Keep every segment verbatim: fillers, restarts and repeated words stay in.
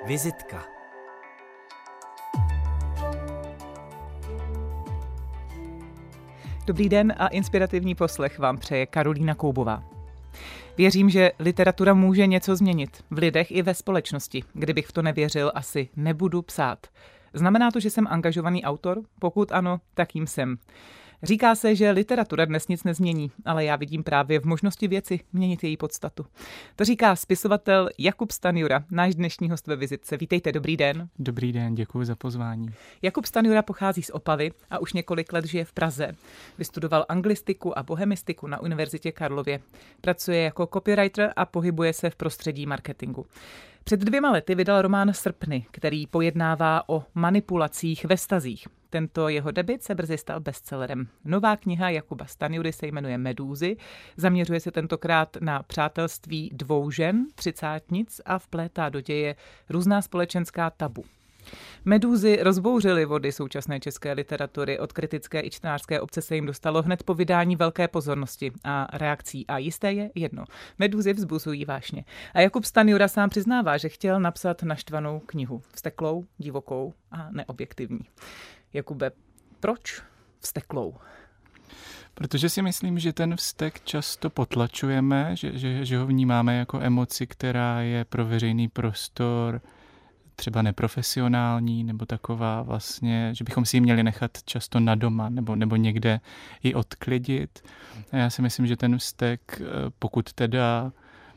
Vizitka. Dobrý den a inspirativní poslech vám přeje Karolína Koubová. Věřím, že literatura může něco změnit v lidech i ve společnosti. Kdybych v to nevěřil, asi nebudu psát. Znamená to, že jsem angažovaný autor? Pokud ano, tak jím jsem. Říká se, že literatura dnes nic nezmění, ale já vidím právě v možnosti věci měnit její podstatu. To říká spisovatel Jakub Stanjura, náš dnešní host ve Vizitce. Vítejte, dobrý den. Dobrý den, děkuji za pozvání. Jakub Stanjura pochází z Opavy a už několik let žije v Praze. Vystudoval anglistiku a bohemistiku na Univerzitě Karlově. Pracuje jako copywriter a pohybuje se v prostředí marketingu. Před dvěma lety vydal román Srpny, který pojednává o manipulacích ve vztazích. Tento jeho debut se brzy stal bestsellerem. Nová kniha Jakuba Stanjury se jmenuje Medúzy. Zaměřuje se tentokrát na přátelství dvou žen, třicátnic a vplétá do děje různá společenská tabu. Medúzy rozbouřily vody současné české literatury. Od kritické i čtenářské obce se jim dostalo hned po vydání velké pozornosti a reakcí. A jisté je jedno. Medúzy vzbuzují vášně. A Jakub Stanjura sám přiznává, že chtěl napsat naštvanou knihu. Vzteklou, divokou a neobjektivní. Jakube, proč vzteklou? Protože si myslím, že ten vztek často potlačujeme, že, že, že ho vnímáme jako emoci, která je pro veřejný prostor třeba neprofesionální, nebo taková vlastně, že bychom si ji měli nechat často na doma, nebo, nebo někde ji odklidit. A já si myslím, že ten vztek, pokud teda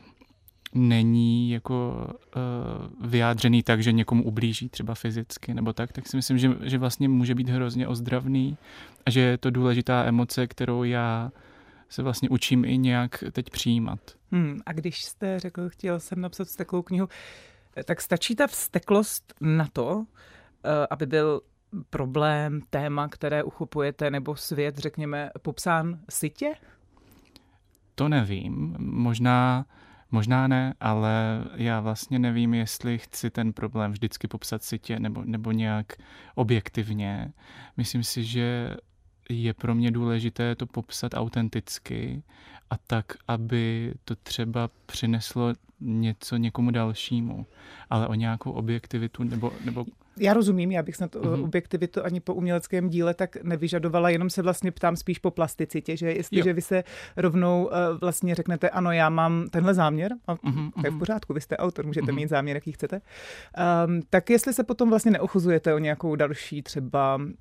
není jako uh, vyjádřený tak, že někomu ublíží třeba fyzicky nebo tak, tak si myslím, že, že vlastně může být hrozně ozdravný a že je to důležitá emoce, kterou já se vlastně učím i nějak teď přijímat. Hmm, a když jste řekl, chtěl jsem napsat vzteklou knihu, tak stačí ta vzteklost na to, uh, aby byl problém, téma, které uchopujete, nebo svět, řekněme, popsán sytě? To nevím. Možná Možná ne, ale já vlastně nevím, jestli chci ten problém vždycky popsat sytě nebo, nebo nějak objektivně. Myslím si, že je pro mě důležité to popsat autenticky a tak, aby to třeba přineslo něco někomu dalšímu, ale o nějakou objektivitu nebo... nebo Já rozumím, já bych snad mm-hmm. objektivitu ani po uměleckém díle tak nevyžadovala, jenom se vlastně ptám spíš po plasticitě, že jestliže jo. vy se rovnou uh, vlastně řeknete, ano, já mám tenhle záměr, a mm-hmm. to je v pořádku, vy jste autor, můžete mm-hmm. mít záměr, jaký chcete, um, tak jestli se potom vlastně neochuzujete o nějakou další třeba um,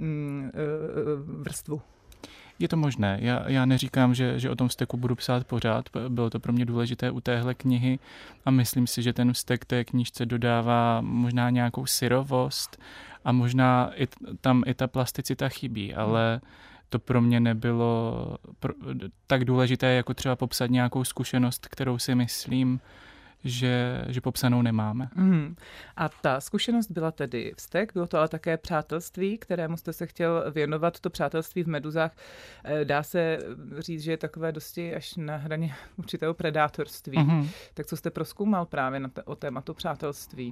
uh, vrstvu. Je to možné. Já, já neříkám, že, že o tom vzteku budu psát pořád. Bylo to pro mě důležité u téhle knihy a myslím si, že ten vztek té knížce dodává možná nějakou syrovost a možná i, tam i ta plasticita chybí, ale to pro mě nebylo pro, tak důležité, jako třeba popsat nějakou zkušenost, kterou si myslím, Že, že popsanou nemáme. Mm. A ta zkušenost byla tedy vztek, bylo to ale také přátelství, kterému jste se chtěl věnovat. To přátelství v Meduzách dá se říct, že je takové dosti až na hraně určitého predátorství. Mm-hmm. Tak co jste prozkoumal právě na t- o tématu přátelství?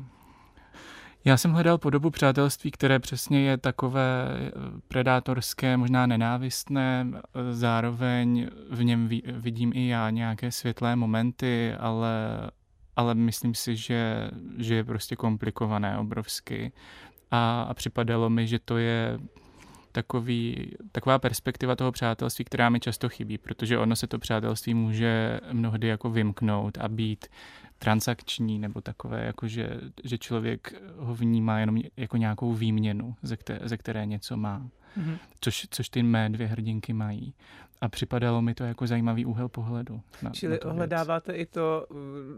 Já jsem hledal podobu přátelství, které přesně je takové predátorské, možná nenávistné, zároveň v něm vidím i já nějaké světlé momenty, ale ale myslím si, že, že je prostě komplikované obrovsky a, a připadalo mi, že to je takový, taková perspektiva toho přátelství, která mi často chybí, protože ono se to přátelství může mnohdy jako vymknout a být transakční nebo takové, jako že, že člověk ho vnímá jenom jako nějakou výměnu, ze které, ze které něco má. Mm-hmm. Což, což ty mé dvě hrdinky mají. A připadalo mi to jako zajímavý úhel pohledu. Na, Čili na ohledáváte i to,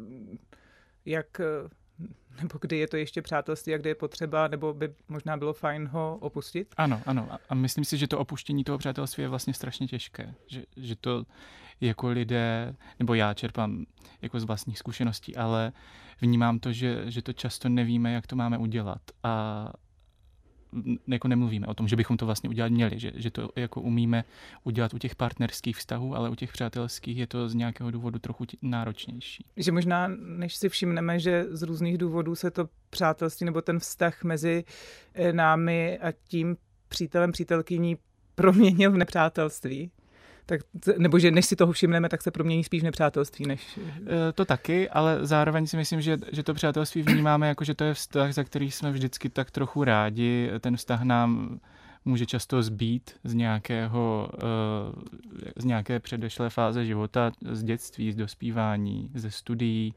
jak, nebo kdy je to ještě přátelství a kdy je potřeba, nebo by možná bylo fajn ho opustit? Ano, ano. A myslím si, že to opuštění toho přátelství je vlastně strašně těžké. Že, že to jako lidé, nebo já čerpám jako z vlastních zkušeností, ale vnímám to, že, že to často nevíme, jak to máme udělat. A jako nemluvíme o tom, že bychom to vlastně udělat měli, že, že to jako umíme udělat u těch partnerských vztahů, ale u těch přátelských je to z nějakého důvodu trochu náročnější. Že možná, než si všimneme, že z různých důvodů se to přátelství nebo ten vztah mezi námi a tím přítelem, přítelkyní proměnil v nepřátelství, Tak, nebo že než si toho všimneme, tak se promění spíš v nepřátelství, než... To taky, ale zároveň si myslím, že, že to přátelství vnímáme jako, že to je vztah, za který jsme vždycky tak trochu rádi. Ten vztah nám může často zbýt z nějakého, z nějaké předešlé fáze života, z dětství, z dospívání, ze studií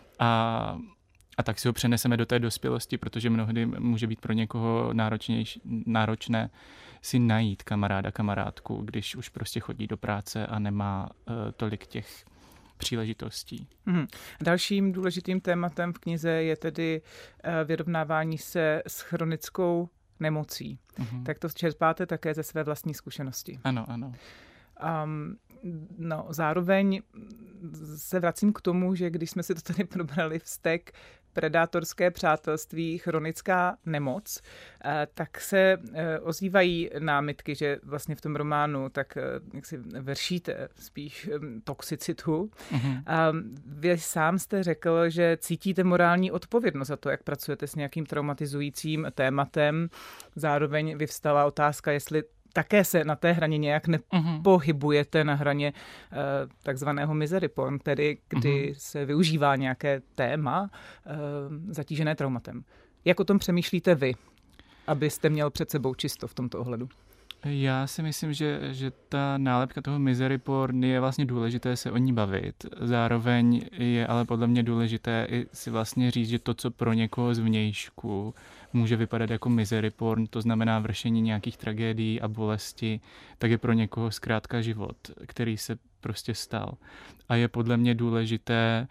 a, a tak si ho přeneseme do té dospělosti, protože mnohdy může být pro někoho náročnější, náročné si najít kamaráda, kamarádku, když už prostě chodí do práce a nemá uh, tolik těch příležitostí. Hmm. Dalším důležitým tématem v knize je tedy uh, vyrovnávání se s chronickou nemocí. Uh-huh. Tak to čerpáte také ze své vlastní zkušenosti. Ano, ano. Um, no, zároveň se vracím k tomu, že když jsme si to tady probrali vztek, predátorské přátelství, chronická nemoc, tak se ozývají námitky, že vlastně v tom románu tak jak si vršíte spíš toxicitu. Mm-hmm. Vy sám jste řekl, že cítíte morální odpovědnost za to, jak pracujete s nějakým traumatizujícím tématem. Zároveň vyvstala otázka, jestli také se na té hraně nějak nepohybujete na hraně uh, takzvaného misery porn, tedy kdy uh-huh. se využívá nějaké téma uh, zatížené traumatem. Jak o tom přemýšlíte vy, abyste měl před sebou čisto v tomto ohledu? Já si myslím, že, že ta nálepka toho misery porn je vlastně důležité se o ní bavit. Zároveň je ale podle mě důležité i si vlastně říct, že to, co pro někoho zvnějšku může vypadat jako misery porn, to znamená vršení nějakých tragédií a bolesti, tak je pro někoho zkrátka život, který se prostě stal. A je podle mě důležité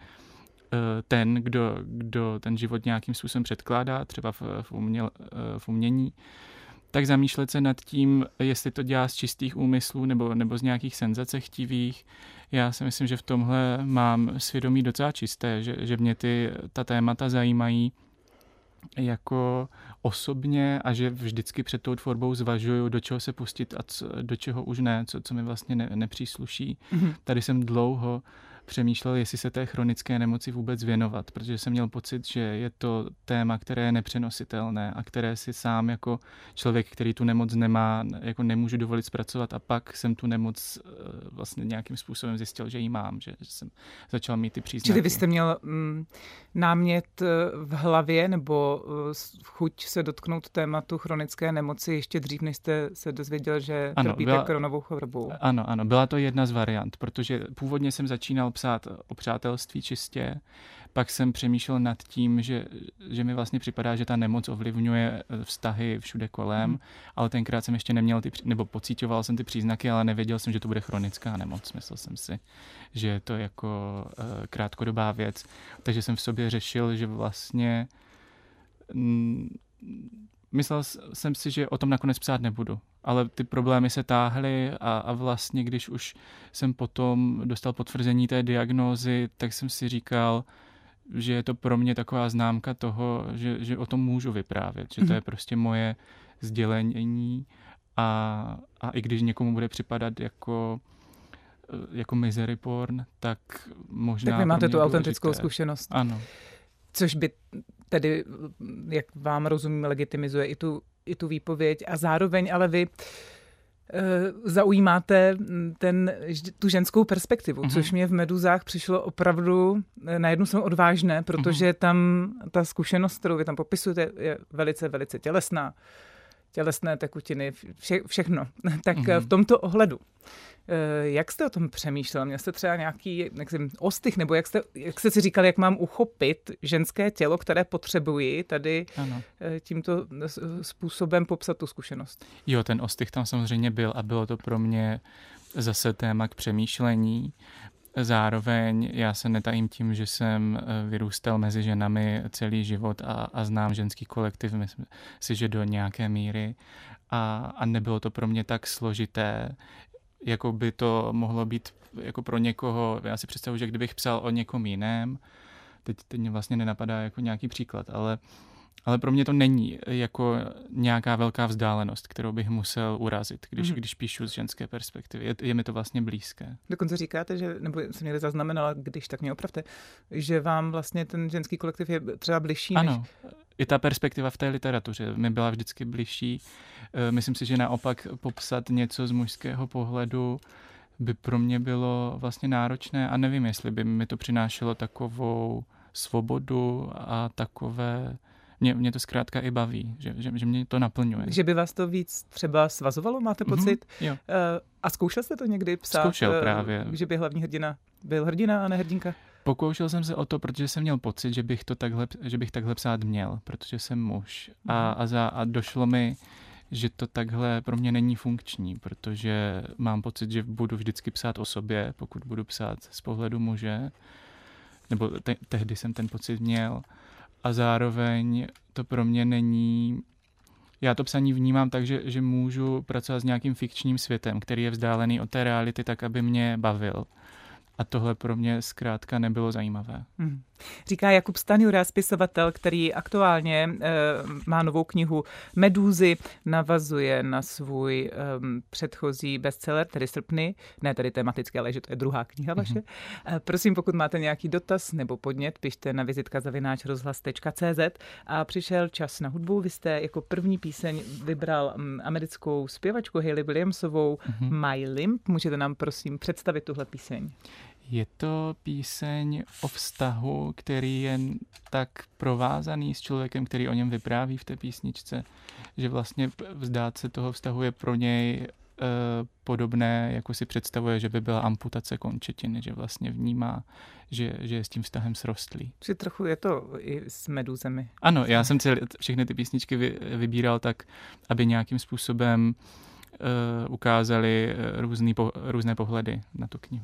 ten, kdo, kdo ten život nějakým způsobem předkládá, třeba v, v, uměl, v umění, tak zamýšlet se nad tím, jestli to dělá z čistých úmyslů nebo, nebo z nějakých senzace chtivých. Já si myslím, že v tomhle mám svědomí docela čisté, že, že mě ty, ta témata zajímají jako osobně a že vždycky před tou tvorbou zvažuju, do čeho se pustit a co, do čeho už ne, co, co mi vlastně ne, nepřísluší. Mm-hmm. Tady jsem dlouho přemýšlel, jestli se té chronické nemoci vůbec věnovat, protože jsem měl pocit, že je to téma, které je nepřenositelné a které si sám jako člověk, který tu nemoc nemá, jako nemůžu dovolit zpracovat a pak jsem tu nemoc vlastně nějakým způsobem zjistil, že ji mám, že, že jsem začal mít ty příznaky. Čili vy jste měl mm, námět v hlavě nebo chuť se dotknout tématu chronické nemoci ještě dřív, než jste se dozvěděl, že ano, trpíte byla, koronovou chorobou? Ano, ano, byla to jedna z variant, protože původně jsem začínal psát o přátelství čistě, pak jsem přemýšlel nad tím, že, že mi vlastně připadá, že ta nemoc ovlivňuje vztahy všude kolem, hmm. ale tenkrát jsem ještě neměl ty, nebo pocíťoval jsem ty příznaky, ale nevěděl jsem, že to bude chronická nemoc. Myslel jsem si, že je to jako uh, krátkodobá věc. Takže jsem v sobě řešil, že vlastně mm, myslel jsem si, že o tom nakonec psát nebudu. Ale ty problémy se táhly a, a vlastně, když už jsem potom dostal potvrzení té diagnózy, tak jsem si říkal, že je to pro mě taková známka toho, že, že o tom můžu vyprávět, že to je prostě moje sdělení a, a i když někomu bude připadat jako, jako misery porn, tak možná... Tak vy máte tu důležité. autentickou zkušenost. Ano. Což by tedy, jak vám rozumím, legitimizuje i tu, i tu výpověď a zároveň ale vy zaujímáte ten, tu ženskou perspektivu, uh-huh. což mě v Meduzách přišlo opravdu na jednu stranu odvážné, protože uh-huh. tam ta zkušenost, kterou vy tam popisujete, je velice, velice tělesná. Tělesné tekutiny, vše, všechno. Tak uh-huh. v tomto ohledu, jak jste o tom přemýšlel? Měl jste třeba nějaký nevím, ostych, nebo jak jste, jak jste si říkal, jak mám uchopit ženské tělo, které potřebuji tady ano. tímto způsobem popsat tu zkušenost? Jo, ten ostych tam samozřejmě byl a bylo to pro mě zase téma k přemýšlení. Zároveň já se netajím tím, že jsem vyrůstal mezi ženami celý život a, a znám ženský kolektiv, myslím si, že do nějaké míry a, a nebylo to pro mě tak složité, jako by to mohlo být jako pro někoho. Já si představuji, že kdybych psal o někom jiném, teď, teď mě vlastně nenapadá jako nějaký příklad, ale Ale pro mě to není jako nějaká velká vzdálenost, kterou bych musel urazit, když, mm-hmm. když píšu z ženské perspektivy. Je, je mi to vlastně blízké. Dokonce říkáte, že, nebo jsem někde zaznamenala, když tak mě opravte, že vám vlastně ten ženský kolektiv je třeba bližší. Ano, než... i ta perspektiva v té literatuře mi byla vždycky bližší. Myslím si, že naopak popsat něco z mužského pohledu by pro mě bylo vlastně náročné a nevím, jestli by mi to přinášelo takovou svobodu a takové... Mě, mě to zkrátka i baví, že, že, že mě to naplňuje. Že by vás to víc třeba svazovalo, máte pocit? Mm-hmm, jo. A zkoušel jste to někdy psát? Zkoušel právě. Že by hlavní hrdina byl hrdina a ne hrdinka? Pokoušel jsem se o to, protože jsem měl pocit, že bych to takhle, že bych takhle psát měl, protože jsem muž. A, a, za, a došlo mi, že to takhle pro mě není funkční, protože mám pocit, že budu vždycky psát o sobě, pokud budu psát z pohledu muže, nebo te, tehdy jsem ten pocit měl. A zároveň to pro mě není... Já to psaní vnímám tak, že, že můžu pracovat s nějakým fikčním světem, který je vzdálený od té reality tak, aby mě bavil. A tohle pro mě zkrátka nebylo zajímavé. Hmm. Říká Jakub Stanjura, spisovatel, který aktuálně e, má novou knihu Medúzy, navazuje na svůj e, předchozí bestseller, tedy Srpny, ne tedy tematicky, ale že to je druhá kniha vaše. Mm-hmm. E, prosím, pokud máte nějaký dotaz nebo podnět, pište na vizitka zavináč rozhlas tečka cé zet. A přišel čas na hudbu. Vy jste jako první píseň vybral m, americkou zpěvačku Hayley Williamsovou, mm-hmm. My Limp. Můžete nám prosím představit tuhle píseň? Je to píseň o vztahu, který je tak provázaný s člověkem, který o něm vypráví v té písničce, že vlastně vzdát se toho vztahu je pro něj e, podobné, jako si představuje, že by byla amputace končetiny, že vlastně vnímá, že, že je s tím vztahem srostlý. Že trochu je to i s medúzemi. Ano, já jsem celý, všechny ty písničky vy, vybíral tak, aby nějakým způsobem e, ukázali různý, po, různé pohledy na tu knihu.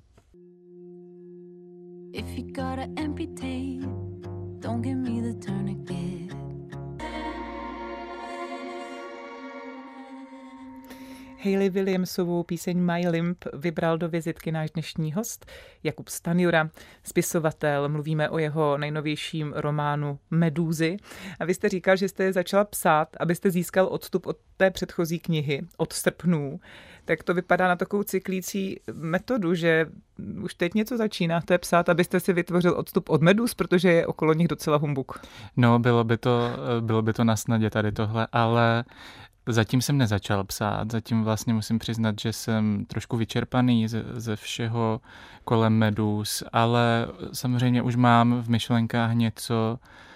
If you gotta amputate, don't give me the tourniquet. Hayley Williamsovou píseň My Limp vybral do vizitky náš dnešní host Jakub Stanjura, spisovatel. Mluvíme o jeho nejnovějším románu Medúzy. A vy jste říkal, že jste je začala psát, abyste získal odstup od té předchozí knihy, od Srpnů. Tak to vypadá na takovou cyklící metodu, že už teď něco začínáte psát, abyste si vytvořil odstup od medúz, protože je okolo nich docela humbuk. No, bylo by to, bylo by to na snadě tady tohle, ale zatím jsem nezačal psát. Zatím vlastně musím přiznat, že jsem trošku vyčerpaný ze, ze všeho kolem medúz, ale samozřejmě už mám v myšlenkách něco,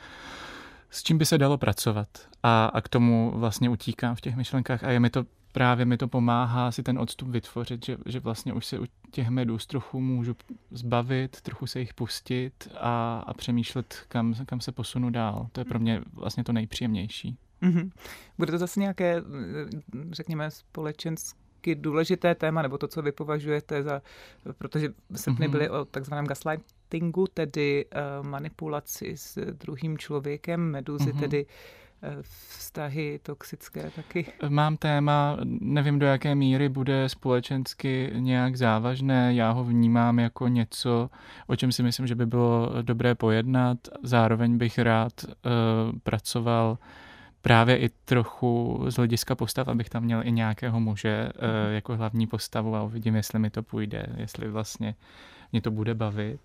s čím by se dalo pracovat. A, a k tomu vlastně utíkám v těch myšlenkách a je mi to právě mi to pomáhá si ten odstup vytvořit, že, že vlastně už se u těch medúz trochu můžu zbavit, trochu se jich pustit a, a přemýšlet, kam, kam se posunu dál. To je pro mě vlastně to nejpříjemnější. Mm-hmm. Bude to zase nějaké, řekněme, společensky důležité téma, nebo to, co vy považujete za, protože Srpny mm-hmm. byly o takzvaném gaslightingu, tedy uh, manipulaci s druhým člověkem, medúzy, mm-hmm. tedy vztahy toxické taky. Mám téma, nevím do jaké míry bude společensky nějak závažné, já ho vnímám jako něco, o čem si myslím, že by bylo dobré pojednat, zároveň bych rád uh, pracoval právě i trochu z hlediska postav, abych tam měl i nějakého muže uh, jako hlavní postavu a uvidím, jestli mi to půjde, jestli vlastně mě to bude bavit.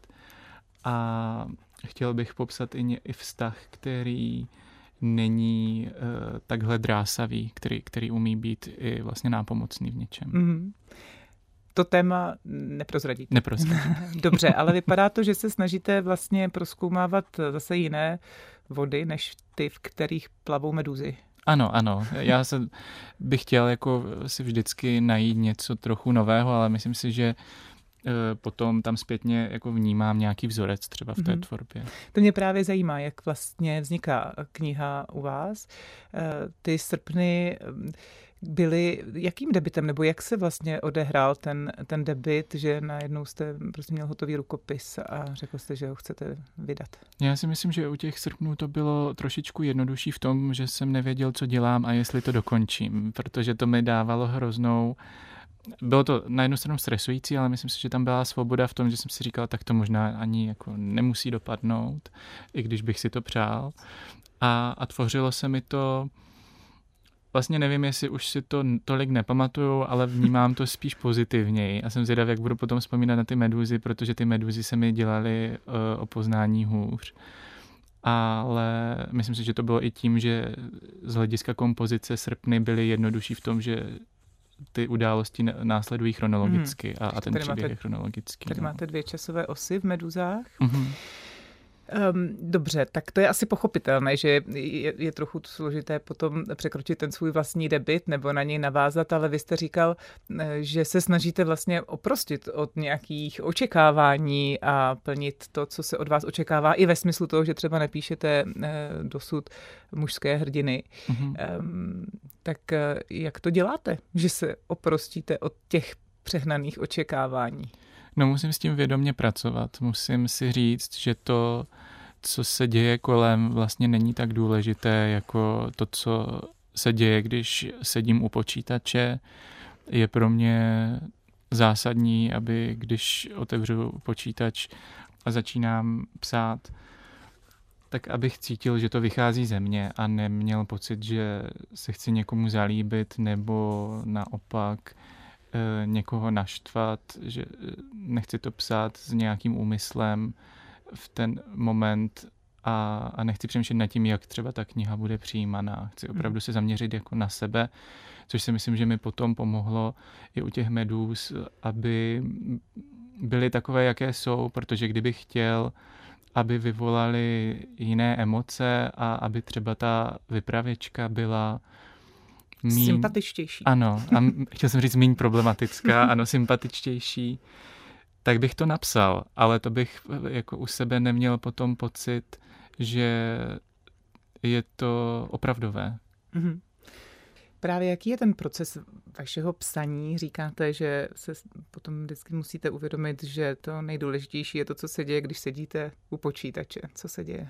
A chtěl bych popsat i, i vztah, který není uh, takhle drásavý, který, který umí být i vlastně nápomocný v něčem. Mm-hmm. To téma neprozradíte. Neprozradím. Dobře, ale vypadá to, že se snažíte vlastně prozkoumávat zase jiné vody, než ty, v kterých plavou medúzy. Ano, ano. Já se bych chtěl jako si vždycky najít něco trochu nového, ale myslím si, že potom tam zpětně jako vnímám nějaký vzorec třeba v té mm-hmm. tvorbě. To mě právě zajímá, jak vlastně vzniká kniha u vás. Ty Srpny byly jakým debitem, nebo jak se vlastně odehrál ten, ten debit, že najednou jste prostě měl hotový rukopis a řekl jste, že ho chcete vydat? Já si myslím, že u těch Srpnů to bylo trošičku jednodušší v tom, že jsem nevěděl, co dělám a jestli to dokončím, protože to mi dávalo hroznou. Bylo to na jednu stranu stresující, ale myslím si, že tam byla svoboda v tom, že jsem si říkal, tak to možná ani jako nemusí dopadnout, i když bych si to přál. A, a tvořilo se mi to, vlastně nevím, jestli už si to tolik nepamatuju, ale vnímám to spíš pozitivněji. A jsem zvědav, jak budu potom vzpomínat na ty medúzy, protože ty medúzy se mi dělaly uh, o poznání hůř. Ale myslím si, že to bylo i tím, že z hlediska kompozice Srpny byly jednodušší v tom, že ty události následují chronologicky mm. a, a ten tady příběh máte, je chronologický. Tady no. máte dvě časové osy v Meduzách. Mm-hmm. Um, dobře, tak to je asi pochopitelné, že je, je trochu složité potom překročit ten svůj vlastní debit nebo na něj navázat, ale vy jste říkal, že se snažíte vlastně oprostit od nějakých očekávání a plnit to, co se od vás očekává, i ve smyslu toho, že třeba nepíšete dosud mužské hrdiny. Mm-hmm. Um, tak jak to děláte, že se oprostíte od těch přehnaných očekávání? No musím s tím vědomě pracovat. Musím si říct, že to, co se děje kolem, vlastně není tak důležité jako to, co se děje, když sedím u počítače. Je pro mě zásadní, aby když otevřu počítač a začínám psát, tak abych cítil, že to vychází ze mě a neměl pocit, že se chci někomu zalíbit nebo naopak někoho naštvat, že nechci to psát s nějakým úmyslem v ten moment a, a nechci přemýšlet nad tím, jak třeba ta kniha bude přijímaná. Chci opravdu se zaměřit jako na sebe, což si myslím, že mi potom pomohlo i u těch medůz, aby byly takové, jaké jsou, protože kdybych chtěl, aby vyvolali jiné emoce a aby třeba ta vypravěčka byla míň, sympatičtější. Ano, a chtěl jsem říct míň problematická, ano, sympatičtější, tak bych to napsal, ale to bych jako u sebe neměl potom pocit, že je to opravdové. Mm-hmm. Právě jaký je ten proces vašeho psaní? Říkáte, že se potom vždycky musíte uvědomit, že to nejdůležitější je to, co se děje, když sedíte u počítače. Co se děje?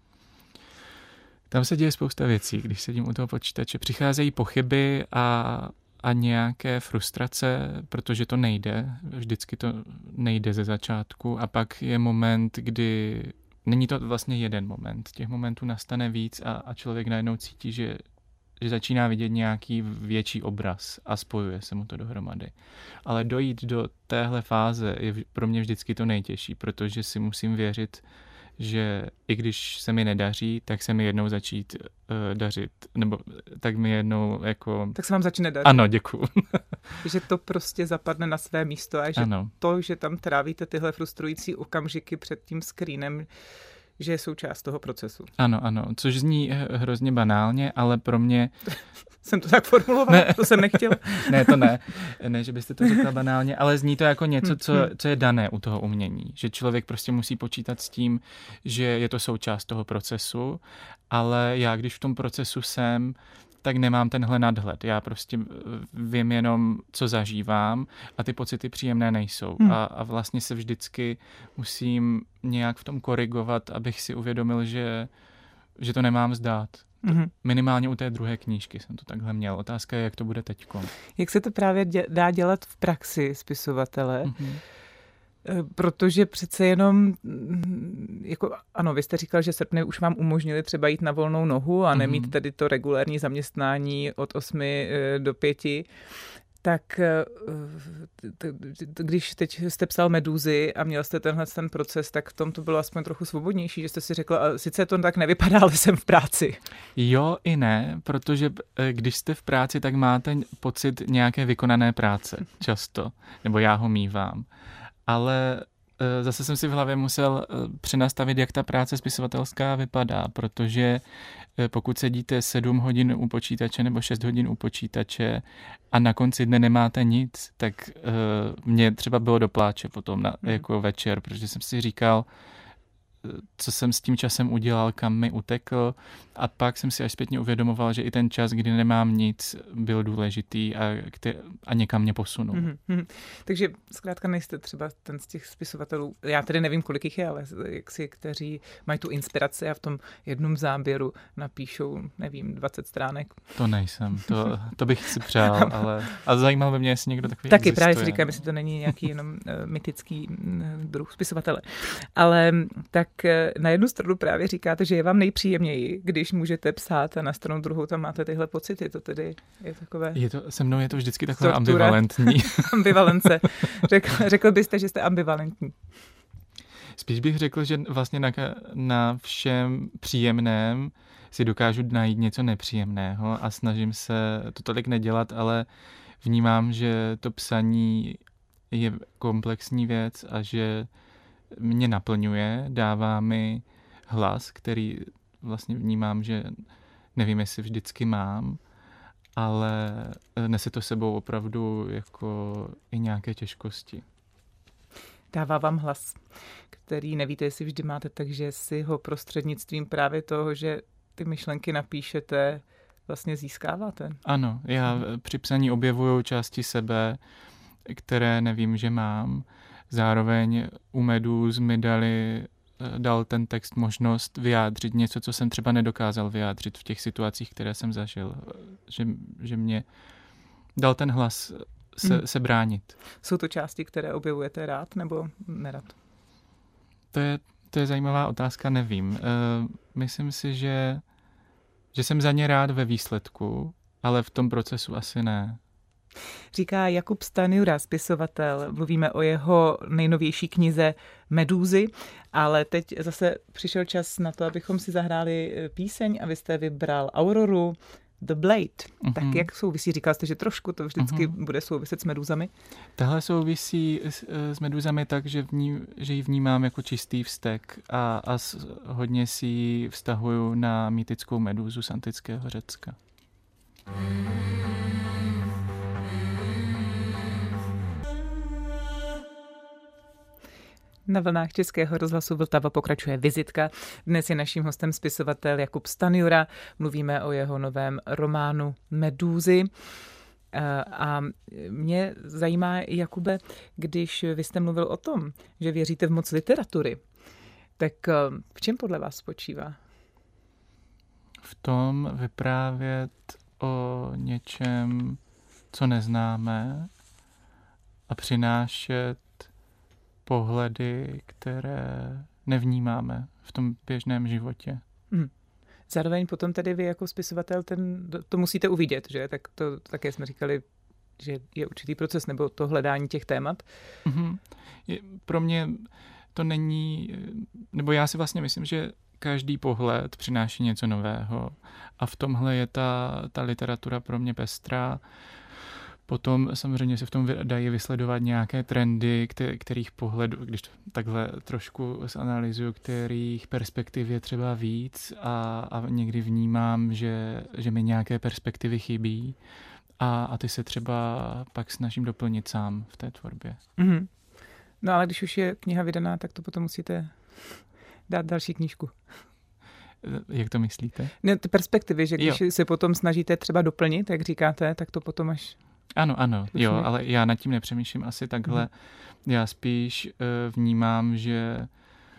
Tam se děje spousta věcí, když sedím u toho počítače. Přicházejí pochyby a, a nějaké frustrace, protože to nejde. Vždycky to nejde ze začátku. A pak je moment, kdy... Není to vlastně jeden moment. Těch momentů nastane víc a, a člověk najednou cítí, že, že začíná vidět nějaký větší obraz a spojuje se mu to dohromady. Ale dojít do téhle fáze je pro mě vždycky to nejtěžší, protože si musím věřit, že i když se mi nedaří, tak se mi jednou začít uh, dařit. Nebo tak mi jednou jako... Tak se vám začne dařit. Ano, děkuju. Že to prostě zapadne na své místo a že ano. To, že tam trávíte tyhle frustrující okamžiky před tím screenem, že je součást toho procesu. Ano, ano, což zní hrozně banálně, ale pro mě... Jsem to tak formuloval, ne. To jsem nechtěl. Ne, to ne. Ne, že byste to řekla banálně, ale zní to jako něco, co, co je dané u toho umění. Že člověk prostě musí počítat s tím, že je to součást toho procesu, ale já, když v tom procesu jsem, tak nemám tenhle nadhled. Já prostě vím jenom, co zažívám a ty pocity příjemné nejsou. Hmm. A, a vlastně se vždycky musím nějak v tom korigovat, abych si uvědomil, že, že to nemám vzdát. Mm-hmm. Minimálně u té druhé knížky jsem to takhle měl. Otázka je, jak to bude teďko. Jak se to právě dě, dá dělat v praxi spisovatele? Mm-hmm. Protože přece jenom, jako, ano, vy jste říkal, že srpny už vám umožnili třeba jít na volnou nohu a nemít tedy to regulární zaměstnání od osmi do pěti, tak když teď jste psal Medúzy a měl jste tenhle ten proces, tak v tom to bylo aspoň trochu svobodnější, že jste si řekl, a sice to tak nevypadá, ale jsem v práci. Jo i ne, protože když jste v práci, tak máte pocit nějaké vykonané práce často, nebo já ho mívám. Ale zase jsem si v hlavě musel přenastavit, jak ta práce spisovatelská vypadá, protože pokud sedíte sedm hodin u počítače nebo šest hodin u počítače a na konci dne nemáte nic, tak mě třeba bylo do pláče potom na, jako večer, protože jsem si říkal, co jsem s tím časem udělal, kam mi utekl, a pak jsem si až zpětně uvědomoval, že i ten čas, kdy nemám nic, byl důležitý a, který, a někam mě posunul. Mm-hmm. Takže zkrátka nejste třeba ten z těch spisovatelů, já tedy nevím, kolik jich je, ale jaksi, kteří mají tu inspiraci a v tom jednom záběru napíšou, nevím, dvacet stránek. To nejsem, to, to bych si přál, ale a zajímal by mě, jestli někdo takový Taky existuje. právě si říkám, jestli to není nějaký jenom uh, mytický uh, druh spisovatele. Ale tak na jednu stranu právě říkáte, že je vám nejpříjemněji, když můžete psát, a na stranu druhou tam máte tyhle pocity. To tedy je takové... Je to, se mnou je to vždycky takové ambivalentní. Ambivalence. Řekl, řekl byste, že jste ambivalentní. Spíš bych řekl, že vlastně na, na všem příjemném si dokážu najít něco nepříjemného a snažím se to tolik nedělat, ale vnímám, že to psaní je komplexní věc a že mě naplňuje, dává mi hlas, který vlastně vnímám, že nevím, jestli vždycky mám, ale nese to sebou opravdu jako i nějaké těžkosti. Dává vám hlas, který nevíte, jestli vždy máte, takže si ho prostřednictvím právě toho, že ty myšlenky napíšete, vlastně získáváte. Ano, já při psaní objevuju části sebe, které nevím, že mám. Zároveň u Medúz mi dali, dal ten text možnost vyjádřit něco, co jsem třeba nedokázal vyjádřit v těch situacích, které jsem zažil. Že, že mě dal ten hlas se, hmm. se bránit. Jsou to části, které objevujete rád nebo nerad? To je, to je zajímavá otázka, nevím. Uh, myslím si, že, že jsem za ně rád ve výsledku, ale v tom procesu asi ne. Říká Jakub Stanjura, spisovatel. Mluvíme o jeho nejnovější knize Medúzy, ale teď zase přišel čas na to, abychom si zahráli píseň a vy jste vybral Auroru, The Blade. Uh-huh. Tak jak souvisí? Říkal jste, že trošku to vždycky uh-huh. bude souviset s medúzami? Tahle souvisí s, s medúzami tak, že, v ní, že ji vnímám jako čistý vztek a, a s, hodně si ji vztahuju na mýtickou medúzu z antického Řecka. Na vlnách Českého rozhlasu Vltava pokračuje vizitka. Dnes je naším hostem spisovatel Jakub Stanjura. Mluvíme o jeho novém románu Medúzy. A mě zajímá, Jakube, když vy jste mluvil o tom, že věříte v moc literatury, tak v čem podle vás spočívá? V tom vyprávět o něčem, co neznáme a přinášet pohledy, které nevnímáme v tom běžném životě. Hmm. Zároveň potom tedy vy jako spisovatel ten, to musíte uvidět, že? Tak to také jsme říkali, že je určitý proces, nebo to hledání těch témat. Mm-hmm. Je, pro mě to není, nebo já si vlastně myslím, že každý pohled přináší něco nového a v tomhle je ta, ta literatura pro mě pestrá. Potom samozřejmě se v tom dají vysledovat nějaké trendy, kterých pohledu, když to takhle trošku zanalyzuju, kterých perspektiv je třeba víc a, a někdy vnímám, že, že mi nějaké perspektivy chybí a, a ty se třeba pak snažím doplnit sám v té tvorbě. Mm-hmm. No ale když už je kniha vydaná, tak to potom musíte dát další knížku. Jak to myslíte? Ne, ty perspektivy, že když jo. se potom snažíte třeba doplnit, jak říkáte, tak to potom až... Ano, ano, jo, ale já nad tím nepřemýšlím asi takhle. Hmm. Já spíš uh, vnímám, že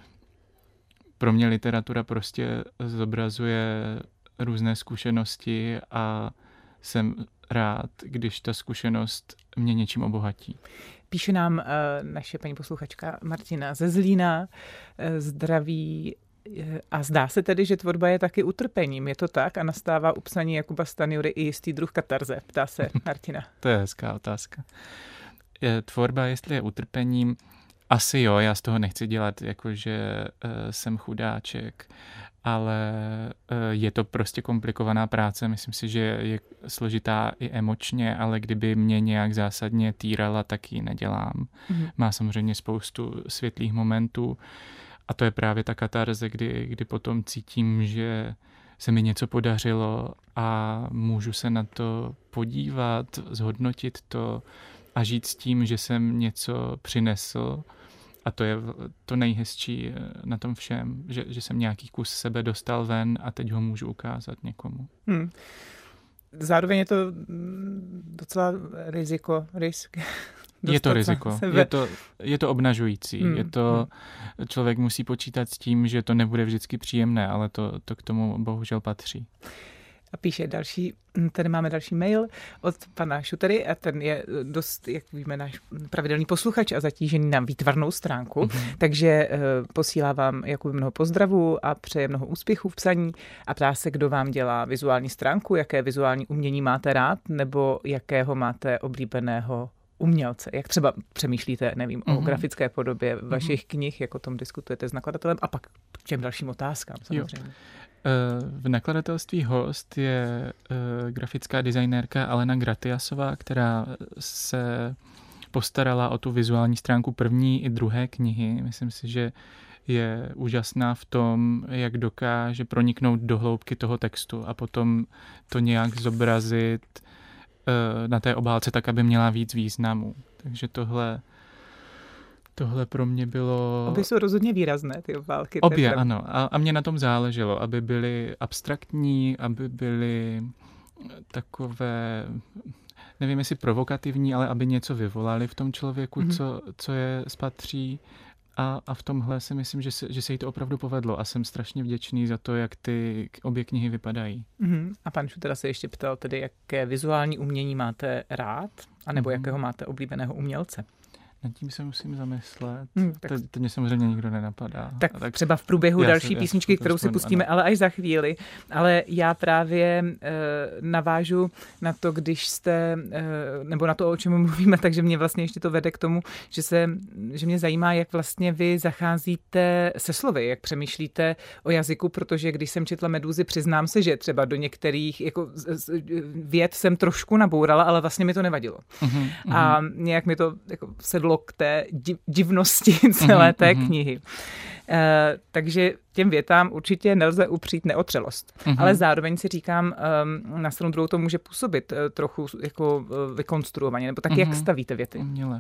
pro mě literatura prostě zobrazuje různé zkušenosti a jsem rád, když ta zkušenost mě něčím obohatí. Píše nám uh, naše paní posluchačka Martina ze Zlína. Uh, zdraví. A zdá se tedy, že tvorba je taky utrpením. Je to tak? A nastává u psaní Jakuba Stanjury i jistý druh katarze? Ptá se Martina. To je hezká otázka. Je, tvorba, jestli je utrpením, asi jo, já z toho nechci dělat, jakože uh, jsem chudáček, ale uh, je to prostě komplikovaná práce. Myslím si, že je složitá i emočně, ale kdyby mě nějak zásadně týrala, tak ji nedělám. Mm-hmm. Má samozřejmě spoustu světlých momentů. A to je právě ta katarze, kdy, kdy potom cítím, že se mi něco podařilo a můžu se na to podívat, zhodnotit to a žít s tím, že jsem něco přinesl. A to je to nejhezčí na tom všem, že, že jsem nějaký kus sebe dostal ven a teď ho můžu ukázat někomu. Hmm. Zároveň je to docela riziko, risk. Je to riziko, je to, je to obnažující, hmm. je to, člověk musí počítat s tím, že to nebude vždycky příjemné, ale to, to k tomu bohužel patří. A píše další, tady máme další mail od pana Šutery a ten je dost, jak víme, náš pravidelný posluchač a zatížený na výtvarnou stránku, mm-hmm. takže uh, posílá vám jako mnoho pozdravů a přeje mnoho úspěchů v psaní a ptá se, kdo vám dělá vizuální stránku, jaké vizuální umění máte rád nebo jakého máte oblíbeného umělce. Jak třeba přemýšlíte, nevím, mm-hmm. o grafické podobě vašich mm-hmm. knih, jak o tom diskutujete s nakladatelem a pak k těm dalším otázkám samozřejmě. V nakladatelství Host je grafická designérka Alena Gratiasová, která se postarala o tu vizuální stránku první i druhé knihy. Myslím si, že je úžasná v tom, jak dokáže proniknout do hloubky toho textu a potom to nějak zobrazit na té obálce tak, aby měla víc významů. Takže tohle, tohle pro mě bylo... Obě jsou rozhodně výrazné, ty obálky. Obě, ano. A, a mě na tom záleželo, aby byly abstraktní, aby byly takové... nevím, jestli provokativní, ale aby něco vyvolali v tom člověku, mm-hmm. co, co je spatří. A, a v tomhle si myslím, že se, že se jí to opravdu povedlo a jsem strašně vděčný za to, jak ty obě knihy vypadají. Mm-hmm. A pan Šutera se ještě ptal tedy, jaké vizuální umění máte rád, anebo mm-hmm. jakého máte oblíbeného umělce. Nad tím se musím zamyslet. Hmm, tak... Teď mě samozřejmě nikdo nenapadá. Tak, tak třeba v průběhu další se, písničky, kterou si pustíme, ano. ale až za chvíli. Ale já právě e, navážu na to, když jste, e, nebo na to, o čem mluvíme, takže mě vlastně ještě to vede k tomu, že, se, že mě zajímá, jak vlastně vy zacházíte se slovy, jak přemýšlíte o jazyku, protože když jsem četla Medúzy, přiznám se, že třeba do některých jako, vět jsem trošku nabourala, ale vlastně mi to nevadilo. Uh-huh, uh-huh. A nějak mi to jako sedlo k té divnosti celé té mm-hmm. knihy. E, takže těm větám určitě nelze upřít neotřelost. Mm-hmm. Ale zároveň si říkám, um, na stranu druhou to může působit uh, trochu jako uh, vykonstruovaně, nebo tak, mm-hmm. jak stavíte věty? Uměle.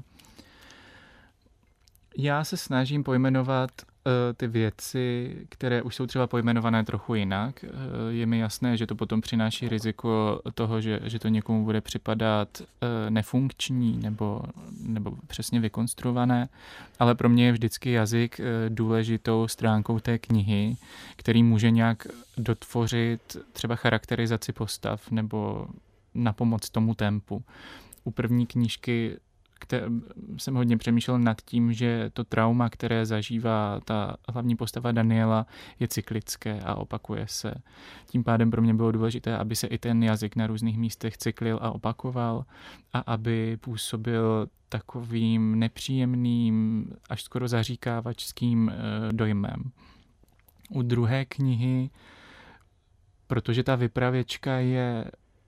Já se snažím pojmenovat uh, ty věci, které už jsou třeba pojmenované trochu jinak. Uh, je mi jasné, že to potom přináší riziko toho, že, že to někomu bude připadat uh, nefunkční nebo, nebo přesně vykonstruované, ale pro mě je vždycky jazyk uh, důležitou stránkou té knihy, který může nějak dotvořit třeba charakterizaci postav nebo napomoc tomu tempu. U první knížky Které, jsem hodně přemýšlel nad tím, že to trauma, které zažívá ta hlavní postava Daniela, je cyklické a opakuje se. Tím pádem pro mě bylo důležité, aby se i ten jazyk na různých místech cyklil a opakoval a aby působil takovým nepříjemným, až skoro zaříkávačským dojmem. U druhé knihy, protože ta vypravěčka je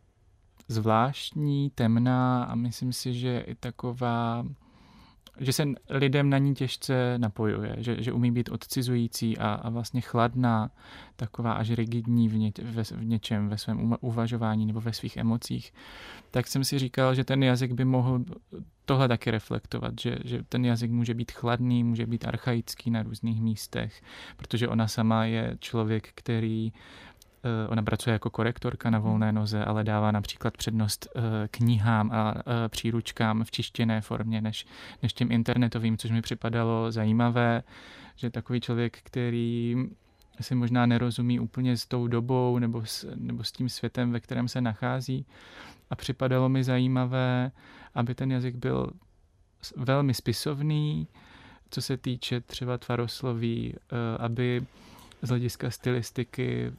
zvláštní, temná a myslím si, že i taková, že se lidem na ní těžce napojuje, že, že umí být odcizující a, a vlastně chladná, taková až rigidní v, ně, ve, v něčem, ve svém uvažování nebo ve svých emocích. Tak jsem si říkal, že ten jazyk by mohl tohle taky reflektovat, že, že ten jazyk může být chladný, může být archaický na různých místech, protože ona sama je člověk, který ona pracuje jako korektorka na volné noze, ale dává například přednost knihám a příručkám v tištěné formě než, než těm internetovým, což mi připadalo zajímavé, že takový člověk, který si možná nerozumí úplně s tou dobou nebo s, nebo s tím světem, ve kterém se nachází. A připadalo mi zajímavé, aby ten jazyk byl velmi spisovný, co se týče třeba tvarosloví, aby z hlediska stylistiky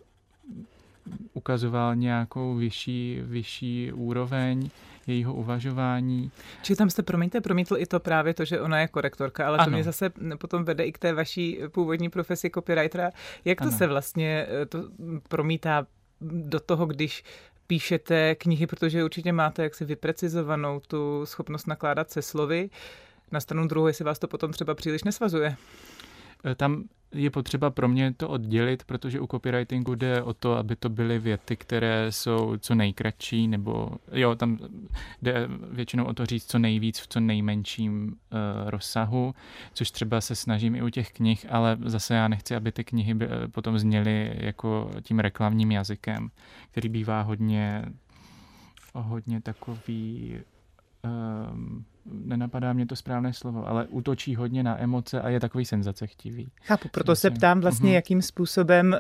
ukazoval nějakou vyšší, vyšší úroveň jejího uvažování. Čiže tam jste, promiňte, promítl i to právě to, že ona je korektorka, ale ano. To mě zase potom vede i k té vaší původní profesi copywritera. Jak to ano. se vlastně to promítá do toho, když píšete knihy, protože určitě máte jaksi vyprecizovanou tu schopnost nakládat se slovy. Na stranu druhou, jestli vás to potom třeba příliš nesvazuje. Tam je potřeba pro mě to oddělit, protože u copywritingu jde o to, aby to byly věty, které jsou co nejkratší, nebo jo, tam jde většinou o to říct co nejvíc v co nejmenším uh, rozsahu, což třeba se snažím i u těch knih, ale zase já nechci, aby ty knihy by, potom zněly jako tím reklamním jazykem, který bývá hodně, hodně takový... Um, nenapadá mě to správné slovo, ale útočí hodně na emoce a je takový senzacechtivý. Chápu, proto se ptám vlastně, jakým způsobem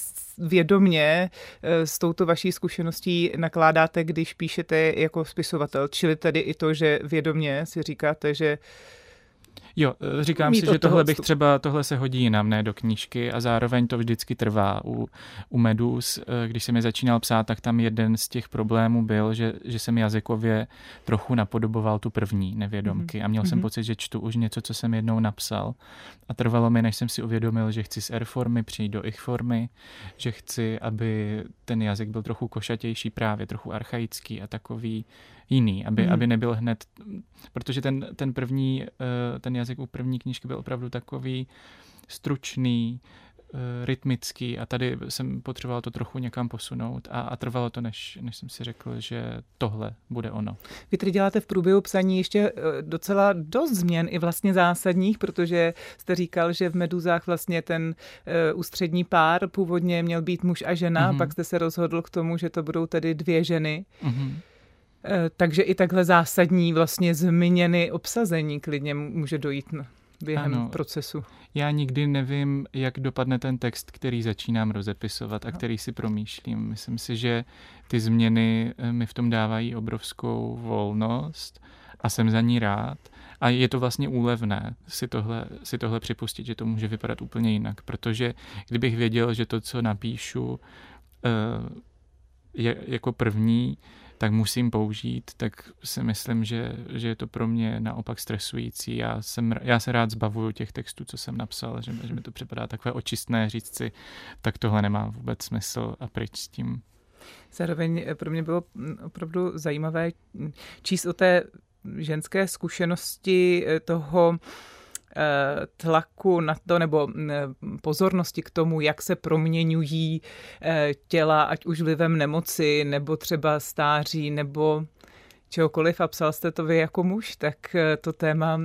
vědomě s touto vaší zkušeností nakládáte, když píšete jako spisovatel, čili tedy i to, že vědomě si říkáte, že Jo, říkám si, že tohle bych třeba, tohle se hodí jinam, ne do knížky a zároveň to vždycky trvá. U, u Medus, když jsem je začínal psát, tak tam jeden z těch problémů byl, že, že jsem jazykově trochu napodoboval tu první Nevědomky a měl mm-hmm. jsem pocit, že čtu už něco, co jsem jednou napsal a trvalo mi, než jsem si uvědomil, že chci z R-formy přijít do ich-formy, že chci, aby ten jazyk byl trochu košatější právě, trochu archaický a takový jiný, aby, mm. aby nebyl hned, protože ten, ten první, ten jazyk u první knížky byl opravdu takový stručný, rytmický a tady jsem potřeboval to trochu někam posunout a, a trvalo to, než, než jsem si řekl, že tohle bude ono. Vy tedy děláte v průběhu psaní ještě docela dost změn i vlastně zásadních, protože jste říkal, že v Meduzách vlastně ten uh, ústřední pár původně měl být muž a žena, mm-hmm. pak jste se rozhodl k tomu, že to budou tedy dvě ženy. Mm-hmm. Takže i takhle zásadní vlastně změny obsazení klidně může dojít během ano, procesu. Já nikdy nevím, jak dopadne ten text, který začínám rozepisovat a který si promýšlím. Myslím si, že ty změny mi v tom dávají obrovskou volnost a jsem za ní rád. A je to vlastně úlevné si tohle, si tohle připustit, že to může vypadat úplně jinak. Protože kdybych věděl, že to, co napíšu, je jako první, tak musím použít, tak si myslím, že, že je to pro mě naopak stresující. Já, jsem, já se rád zbavuju těch textů, co jsem napsal, že, že mi to připadá takové očistné říct si, tak tohle nemá vůbec smysl a pryč s tím. Zároveň pro mě bylo opravdu zajímavé číst o té ženské zkušenosti toho tlaku na to, nebo pozornosti k tomu, jak se proměňují těla, ať už vlivem nemoci, nebo třeba stáří, nebo čehokoliv, a psal jste to vy jako muž, tak to téma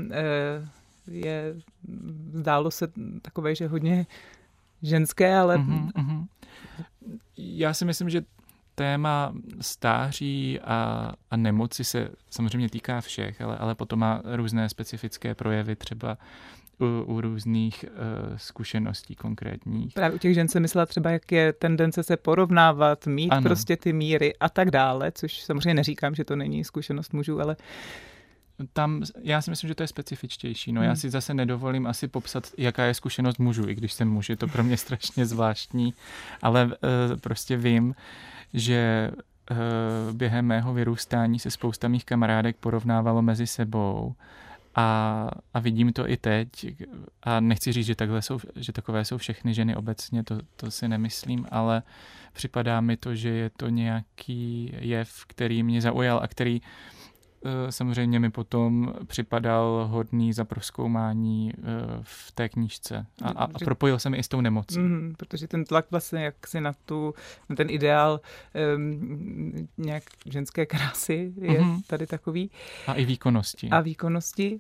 je, zdálo se takové, že hodně ženské, ale... Mm-hmm, mm-hmm. Já si myslím, že téma stáří a, a nemoci se samozřejmě týká všech, ale, ale potom má různé specifické projevy, třeba u, u různých uh, zkušeností konkrétních. Právě u těch žen se myslela třeba, jak je tendence se porovnávat, mít ano. prostě ty míry a tak dále, což samozřejmě neříkám, že to není zkušenost mužů, ale... Tam, já si myslím, že to je specifičtější. No, hmm. Já si zase nedovolím asi popsat, jaká je zkušenost mužů, i když jsem muž, je to pro mě strašně zvláštní, ale uh, prostě vím, že uh, během mého vyrůstání se spousta mých kamarádek porovnávalo mezi sebou a, a vidím to i teď a nechci říct, že, takhle jsou, že takové jsou všechny ženy obecně, to, to si nemyslím, ale připadá mi to, že je to nějaký jev, který mě zaujal a který samozřejmě mi potom připadal hodný za prozkoumání v té knížce. A, a, a propojil jsem i s tou nemocí. Mm, protože ten tlak vlastně jak si na, tu, na ten ideál um, nějak ženské krásy je mm-hmm. tady takový. A i výkonnosti. A výkonnosti.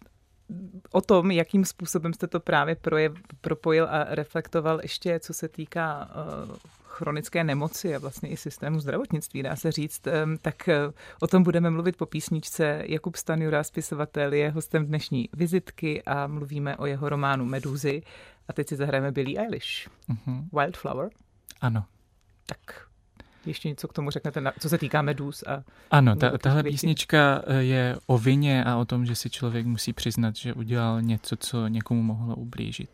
O tom, jakým způsobem jste to právě projev, propojil a reflektoval ještě, co se týká uh, chronické nemoci a vlastně i systému zdravotnictví, dá se říct, tak o tom budeme mluvit po písničce. Jakub Stanjura, spisovatel, je hostem dnešní vizitky a mluvíme o jeho románu Meduzy. A teď si zahrajeme Billie Eilish. Uh-huh. Wildflower. Ano. Tak ještě něco k tomu řeknete, co se týká medúz. A ano, ta, tahle písnička je o vině a o tom, že si člověk musí přiznat, že udělal něco, co někomu mohlo ublížit.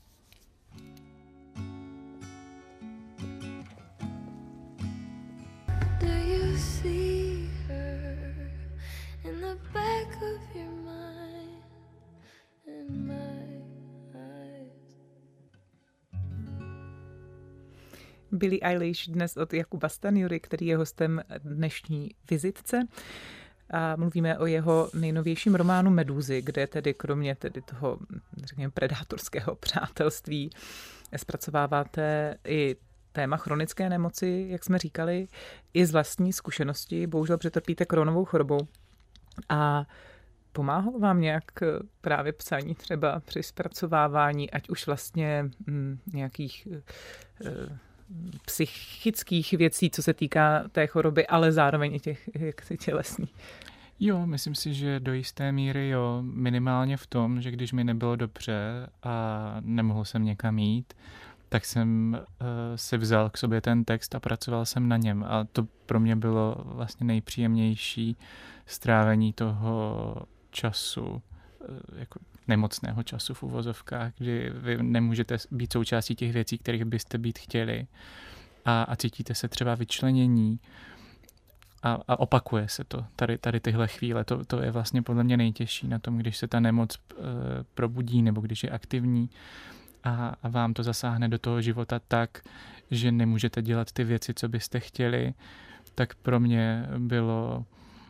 Billie Eilish dnes od Jakuba Stanjury, který je hostem dnešní vizitce. A mluvíme o jeho nejnovějším románu Medúzy, kde tedy kromě tedy toho, řekněme, predátorského přátelství zpracováváte i téma chronické nemoci, jak jsme říkali, i z vlastní zkušenosti. Bohužel přetrpíte Crohnovou chorobou. A pomáhalo vám nějak právě psaní třeba při zpracovávání, ať už vlastně hm, nějakých eh, psychických věcí, co se týká té choroby, ale zároveň i těch jaksi tělesných? Jo, myslím si, že do jisté míry jo, minimálně v tom, že když mi nebylo dobře a nemohl jsem někam jít, tak jsem uh, si vzal k sobě ten text a pracoval jsem na něm. A to pro mě bylo vlastně nejpříjemnější strávení toho času uh, jako nemocného času v uvozovkách, kdy vy nemůžete být součástí těch věcí, kterých byste být chtěli a, a cítíte se třeba vyčlenění a, a opakuje se to, tady, tady tyhle chvíle. To, to je vlastně podle mě nejtěžší na tom, když se ta nemoc e, probudí nebo když je aktivní a, a vám to zasáhne do toho života tak, že nemůžete dělat ty věci, co byste chtěli, tak pro mě bylo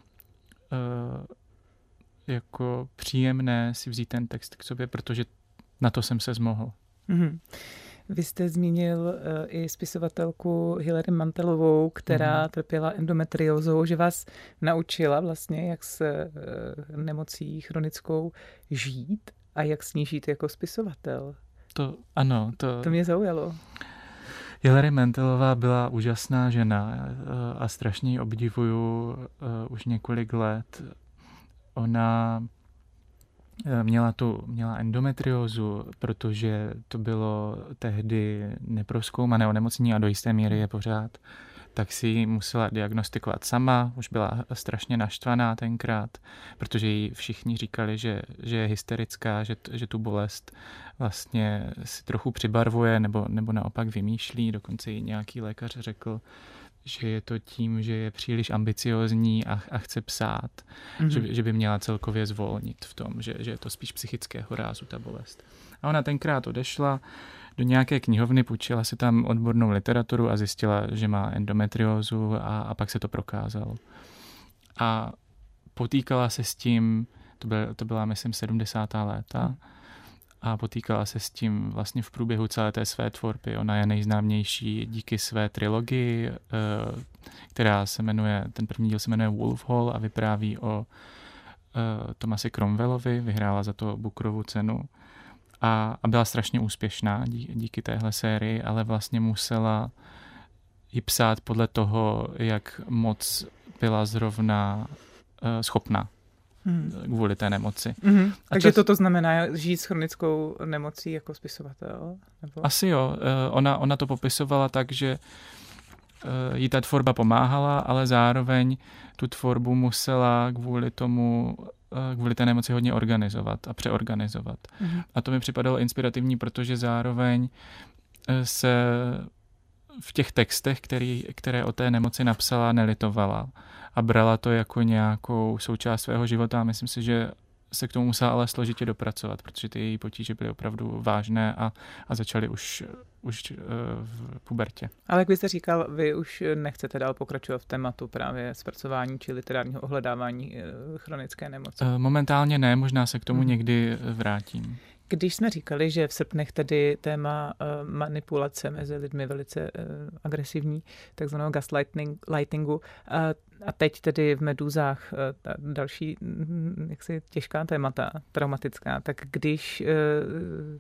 uh, jako příjemné si vzít ten text k sobě, protože na to jsem se zmohl. Mm-hmm. Vy jste zmínil uh, i spisovatelku Hilary Mantelovou, která mm-hmm. trpěla endometriózou, že vás naučila vlastně, jak s uh, nemocí chronickou žít a jak s ní žít jako spisovatel. To ano. To, to mě zaujalo. Hilary Mantelová byla úžasná žena a strašně ji obdivuju už několik let. Ona měla tu měla endometriózu, protože to bylo tehdy neprozkoumané onemocnění a do jisté míry je pořád. Tak si ji musela diagnostikovat sama, už byla strašně naštvaná tenkrát, protože jí všichni říkali, že, že je hysterická, že, že tu bolest vlastně si trochu přibarvuje nebo, nebo naopak vymýšlí. Dokonce jí nějaký lékař řekl, že je to tím, že je příliš ambiciózní a, a chce psát, mm-hmm. že, že by měla celkově zvolnit v tom, že, že je to spíš psychického rázu ta bolest. A ona tenkrát odešla do nějaké knihovny, půjčila si tam odbornou literaturu a zjistila, že má endometriózu a, a pak se to prokázalo. A potýkala se s tím, to, byl, to byla, myslím, sedmdesátá léta, a potýkala se s tím vlastně v průběhu celé té své tvorby. Ona je nejznámější díky své trilogii, která se jmenuje, ten první díl se jmenuje Wolf Hall a vypráví o Thomasi Cromwellovi, vyhrála za to Bookerovu cenu. A, a byla strašně úspěšná dí, díky téhle sérii, ale vlastně musela ji psát podle toho, jak moc byla zrovna uh, schopná hmm. kvůli té nemoci. Mm-hmm. Takže čas... toto znamená žít s chronickou nemocí jako spisovatel? Nebo... Asi jo. Uh, ona, ona to popisovala tak, že uh, jí ta tvorba pomáhala, ale zároveň tu tvorbu musela kvůli tomu kvůli té nemoci hodně organizovat a přeorganizovat. Mm-hmm. A to mi připadalo inspirativní, protože zároveň se v těch textech, který, které o té nemoci napsala, nelitovala a brala to jako nějakou součást svého života. Myslím si, že se k tomu musela ale složitě dopracovat, protože ty její potíže byly opravdu vážné a, a začaly už, už v pubertě. Ale jak byste říkal, vy už nechcete dál pokračovat v tématu právě zpracování či literárního ohledávání chronické nemoci? Momentálně ne, možná se k tomu hmm. někdy vrátím. Když jsme říkali, že v srpnech tedy téma uh, manipulace mezi lidmi velice uh, agresivní, takzvaného gaslightingu, uh, a teď tedy v Medúzách uh, ta další mm, jaksi těžká témata, traumatická, tak když uh,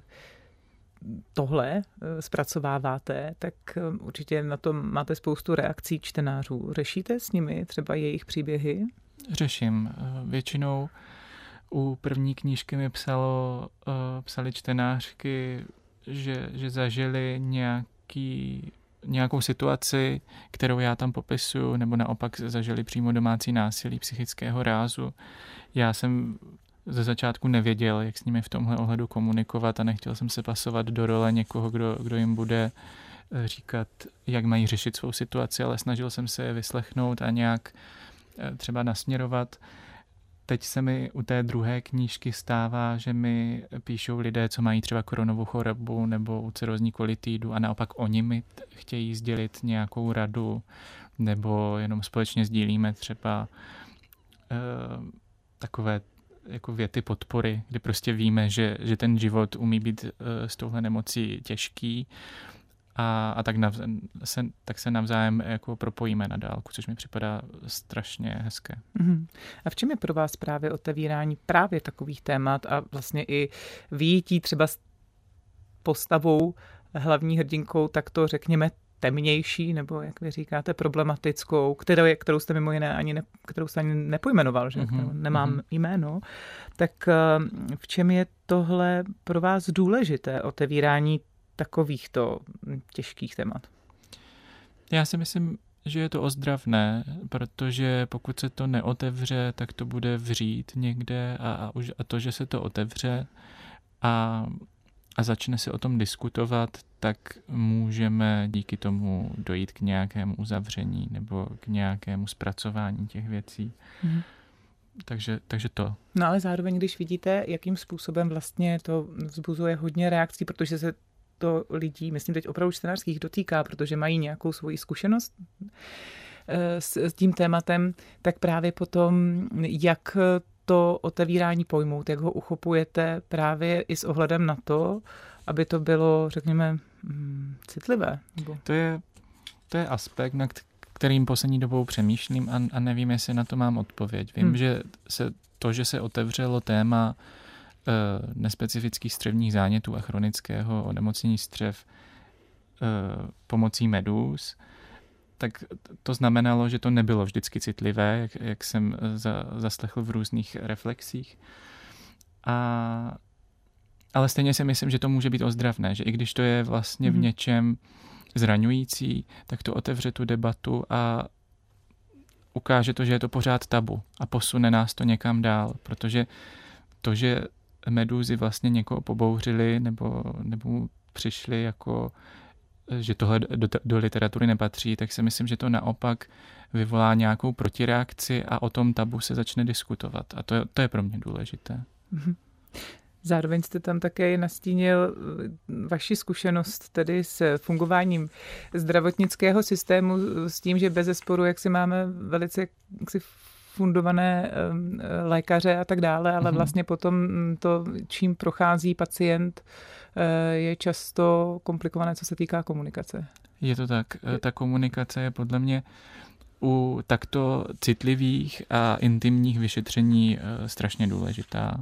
tohle uh, zpracováváte, tak uh, určitě na to máte spoustu reakcí čtenářů. Řešíte s nimi třeba jejich příběhy? Řeším. Uh, většinou u první knížky mi psalo, uh, psali čtenářky, že, že zažili nějaký, nějakou situaci, kterou já tam popisuju, nebo naopak zažili přímo domácí násilí psychického rázu. Já jsem ze začátku nevěděl, jak s nimi v tomhle ohledu komunikovat a nechtěl jsem se pasovat do role někoho, kdo, kdo jim bude říkat, jak mají řešit svou situaci, ale snažil jsem se je vyslechnout a nějak třeba nasměrovat. Teď se mi u té druhé knížky stává, že mi píšou lidé, co mají třeba koronovou chorobu nebo ulcerózní kolitidu a naopak oni mi chtějí sdělit nějakou radu nebo jenom společně sdílíme třeba e, takové jako věty podpory, kdy prostě víme, že, že ten život umí být e, s touhle nemocí těžký a, a tak, navz, se, tak se navzájem jako propojíme na dálku, což mi připadá strašně hezké. Mm-hmm. A v čem je pro vás právě otevírání právě takových témat a vlastně i vyjítí třeba s postavou hlavní hrdinkou, tak to řekněme temnější, nebo jak vy říkáte, problematickou, kterou, kterou jste mimo jiné ani, ne, kterou jste ani nepojmenoval, že mm-hmm. nemám mm-hmm. jméno, tak v čem je tohle pro vás důležité otevírání takovýchto těžkých témat? Já si myslím, že je to ozdravné, protože pokud se to neotevře, tak to bude vřít někde a, a, už, a to, že se to otevře a, a začne se o tom diskutovat, tak můžeme díky tomu dojít k nějakému uzavření nebo k nějakému zpracování těch věcí. Mm. Takže, takže to. No ale zároveň, když vidíte, jakým způsobem vlastně to vzbuzuje hodně reakcí, protože se to lidí, myslím teď opravdu čtenářských, dotýká, protože mají nějakou svoji zkušenost s, s tím tématem, tak právě potom, jak to otevírání pojmout, jak ho uchopujete právě i s ohledem na to, aby to bylo, řekněme, citlivé. Nebo... To je, to je aspekt, na kterým poslední dobou přemýšlím a, a nevím, jestli na to mám odpověď. Vím, hmm. že se, to, že se otevřelo téma e, nespecifických střevních zánětů a chronického onemocnění střev e, pomocí medúz, tak to znamenalo, že to nebylo vždycky citlivé, jak, jak jsem za, zaslechl v různých reflexích. A, ale stejně si myslím, že to může být ozdravné, že i když to je vlastně hmm. v něčem zraňující, tak to otevře tu debatu a ukáže to, že je to pořád tabu a posune nás to někam dál, protože to, že medúzy vlastně někoho pobouřili nebo, nebo přišli jako, že tohle do, do literatury nepatří, tak si myslím, že to naopak vyvolá nějakou protireakci a o tom tabu se začne diskutovat a to je, to je pro mě důležité. Mm-hmm. Zároveň jste tam také nastínil vaši zkušenost tedy s fungováním zdravotnického systému s tím, že bezesporu, jak si máme velice jak si fundované lékaře a tak dále, ale vlastně potom to, čím prochází pacient, je často komplikované, co se týká komunikace. Je to tak. Ta komunikace je podle mě u takto citlivých a intimních vyšetření strašně důležitá.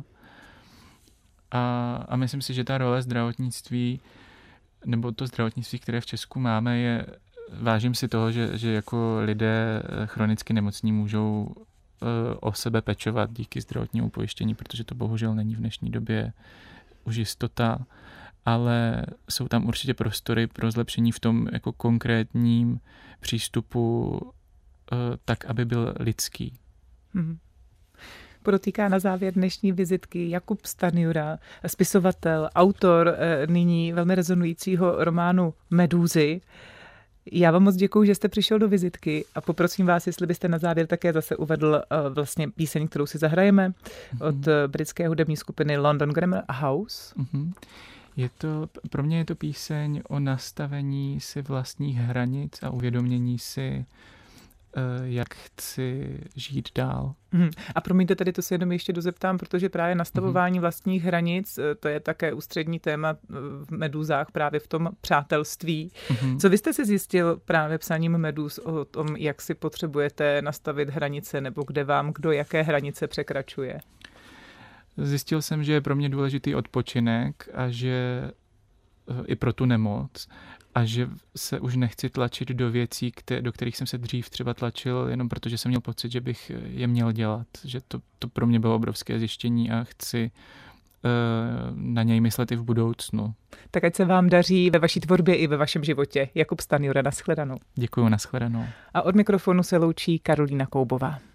A, a myslím si, že ta role zdravotnictví, nebo to zdravotnictví, které v Česku máme, je, vážím si toho, že, že jako lidé chronicky nemocní můžou uh, o sebe pečovat díky zdravotnímu pojištění, protože to bohužel není v dnešní době už jistota, ale jsou tam určitě prostory pro zlepšení v tom jako konkrétním přístupu uh, tak, aby byl lidský. Mm-hmm. Podotýká na závěr dnešní vizitky Jakub Stanjura, spisovatel, autor nyní velmi rezonujícího románu Medúzy. Já vám moc děkuju, že jste přišel do vizitky a poprosím vás, jestli byste na závěr také zase uvedl vlastně píseň, kterou si zahrajeme mm-hmm. od britské hudební skupiny London Grammar House. Mm-hmm. Je to, pro mě je to píseň o nastavení si vlastních hranic a uvědomění si, jak chci žít dál. Hmm. A promiňte, tady to se jenom ještě dozeptám, protože právě nastavování vlastních hranic, to je také ústřední téma v Medúzách, právě v tom přátelství. Hmm. Co vy jste si zjistil právě psaním Medúz o tom, jak si potřebujete nastavit hranice, nebo kde vám kdo jaké hranice překračuje? Zjistil jsem, že je pro mě důležitý odpočinek a že i pro tu nemoc a že se už nechci tlačit do věcí, které, do kterých jsem se dřív třeba tlačil, jenom protože jsem měl pocit, že bych je měl dělat. Že to, to pro mě bylo obrovské zjištění a chci uh, na něj myslet i v budoucnu. Tak ať se vám daří ve vaší tvorbě i ve vašem životě. Jakub Stanjura, nashledanou. Děkuju, nashledanou. A od mikrofonu se loučí Karolína Koubová.